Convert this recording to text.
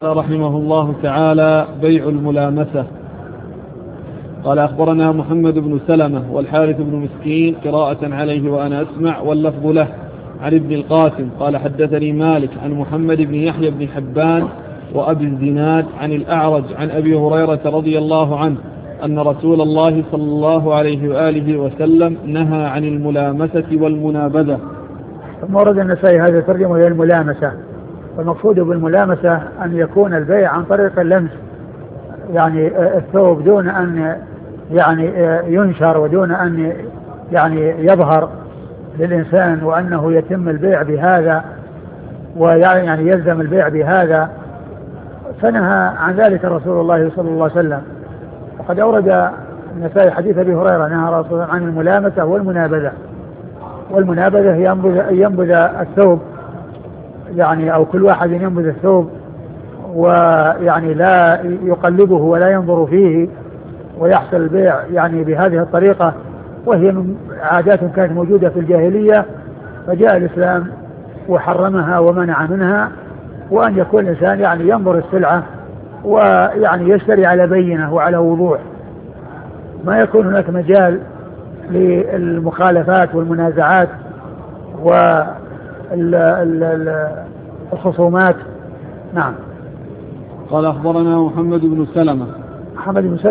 رحمه الله تعالى بيع الملامسة. قال أخبرنا محمد بن سلمة والحارث بن مسكين قراءة عليه وأنا أسمع واللفظ له عن ابن القاسم قال حدثني مالك عن محمد بن يحيى بن حبان وأبي الزناد عن الأعرج عن أبي هريرة رضي الله عنه أن رسول الله صلى الله عليه وآله وسلم نهى عن الملامسة والمنابذة. ثم ورد النسائي هذا ترجمه إلى الملامسة، والمقصود بالملامسة أن يكون البيع عن طريق اللمس، يعني الثوب دون أن يعني ينشر ودون أن يعني يظهر للإنسان وأنه يتم البيع بهذا ويعني يلزم البيع بهذا، فنهى عن ذلك رسول الله صلى الله عليه وسلم. وقد أورد النسائي حديث أبي هريرة نهى رسول عن الملامسة والمنابذة. والمنابذة ينبذ الثوب، يعني أو كل واحد ينبذ الثوب ويعني لا يقلبه ولا ينظر فيه ويحصل البيع يعني بهذه الطريقة، وهي من عادات كانت موجودة في الجاهلية، فجاء الإسلام وحرمها ومنع منها، وأن يكون الإنسان يعني ينظر السلعة ويعني يشتري على بينة وعلى وضوح، ما يكون هناك مجال للمخالفات والمنازعات والخصومات. نعم. قال أخبرنا محمد بن سلمة. محمد بن